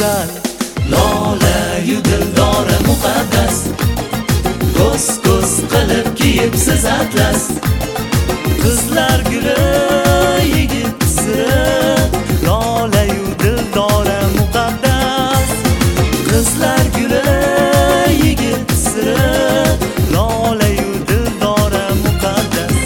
go'zal. Lola-yu dildora muqaddas, ko'z qilib kiyibsiz atlas. Qizlar guli yigit siri, lola-yu dildora muqaddas. Qizlar guli yigit siri, lola-yu dildora muqaddas.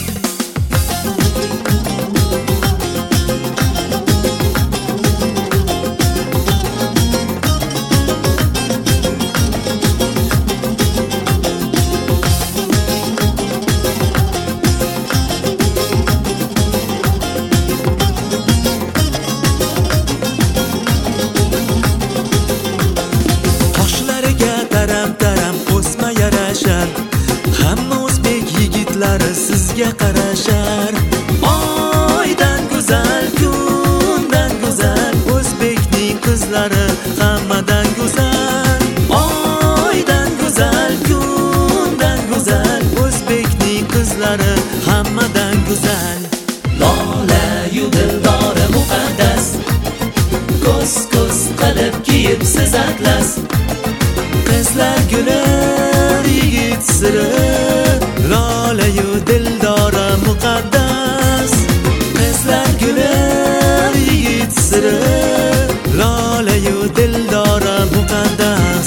Taram o'sma yarashar, hamma o'zbek yigitlari sizga qarashar. Oydan go'zal, kundan go'zal, o'zbekning qizlari hammadan go'zal. Oydan go'zal, kundan go'zal, o'zbekning qizlari hammadan go'zal. Lola-yu dildora muqaddas, ko'z qilib kiyibsiz atlas. Qizlar guli yigit siri, lola-yu dildora muqaddas. Qizlar guli yigit siri, lola-yu dildora muqaddas.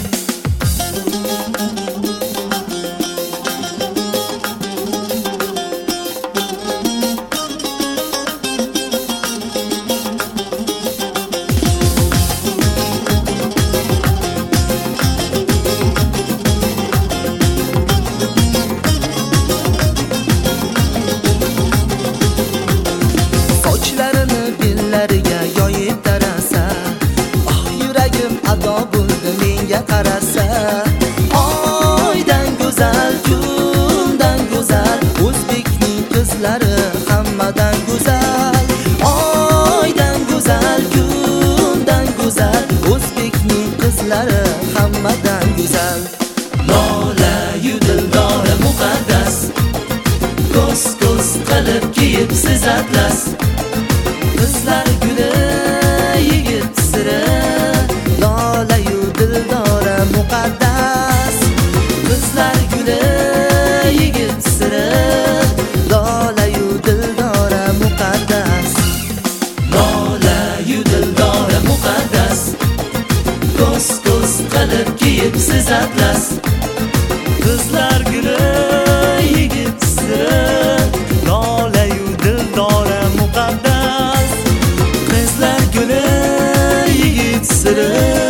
Yoyib tarasa, yuragim ado bo'ldi menga qarasa. Oydan go'zal, kundan go'zal, o'zbekning qizlari hammadan go'zal. Oydan go'zal, kundan go'zal, o'zbekning qizlari hammadan go'zal. Lola-yu dildora muqaddas, ko'z qilib kiyibsiz atlas. Qizlar guli yigit siri, lola-yu dildora muqaddas. Qizlar guli yigit siri, lola-yu dildora muqaddas. Lola-yu dildora muqaddas, ko'z qilib kiyibsiz atlas. Qizlar guli yigit siri, lola-yu dildora muqaddas. Qizlar guli yigit siri,